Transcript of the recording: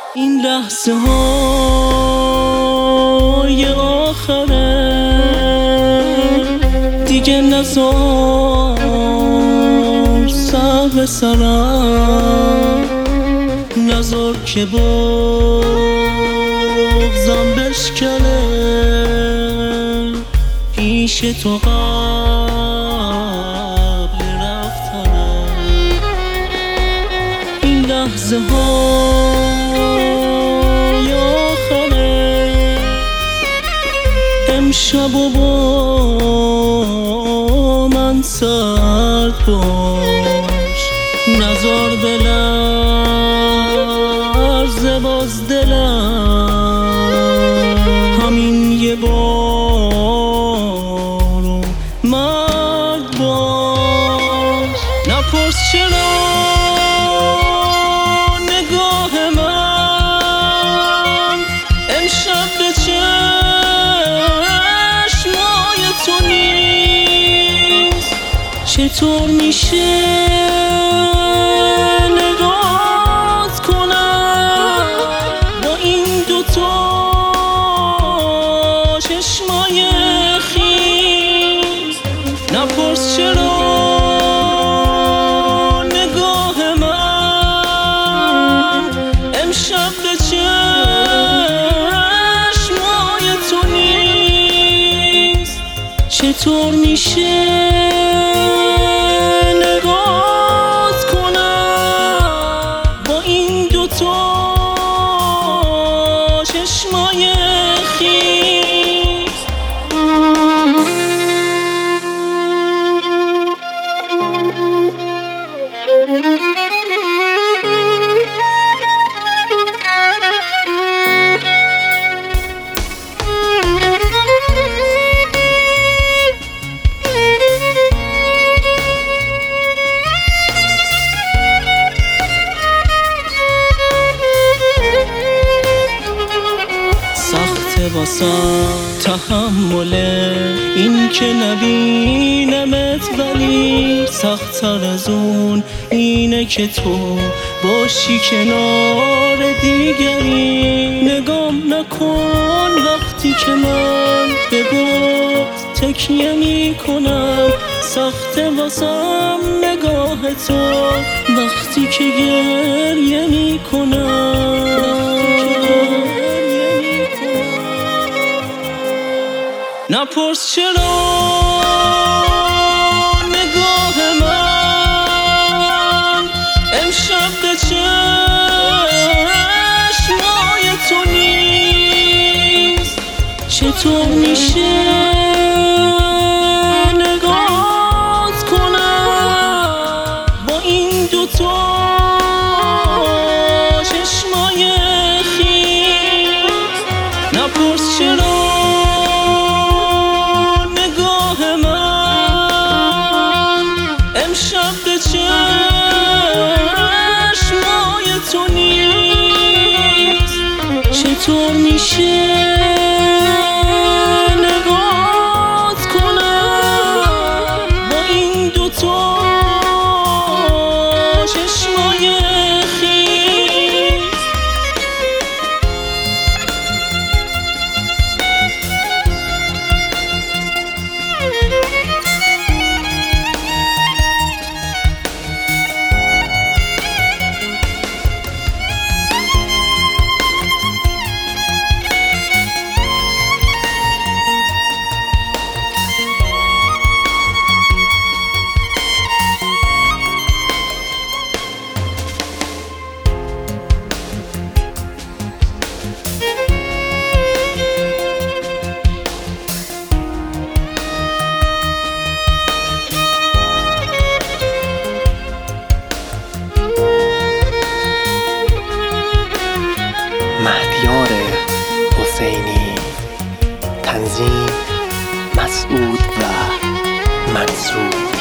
این لحظه های آخره دیگه نزار سر به سرم، نزار که بغضم بشکنه پیش تو قبل رفتنه. این لحظه های آخره امشب و با من سرد باش، نزار بلرزه باز دلم، همین یه بار و مرد باش. نپرس چرا نگاه من امشب به چشمای تو نیست، چطور میشه نگات کنم با این دوتا چشمای خیس. نپرس چرا نگاه من امشب به چشمای تو نیست، چطور میشه نگات کنم با این دوتا چشمای خیس. سخته واسم تحمل این که نبینمت، ولی سخت‌تر از اون اینه که تو باشی کنار دیگری. نگام نکن وقتی که من به بغض تکیه میکنم، سخته واسم نگاه تو وقتی که گریه میکنم. نپرس چرا نگاه من امشب به چشمای تو نیست، چطور میشه نگات کنم با این دوتا چشمای خیس. نپرس چرا امشب به چشمای تو نیست، چطور میشه نگات کنم با این دوتا چشمای خیس. مهدیار حسینی، تنظیم مسعود و منصور.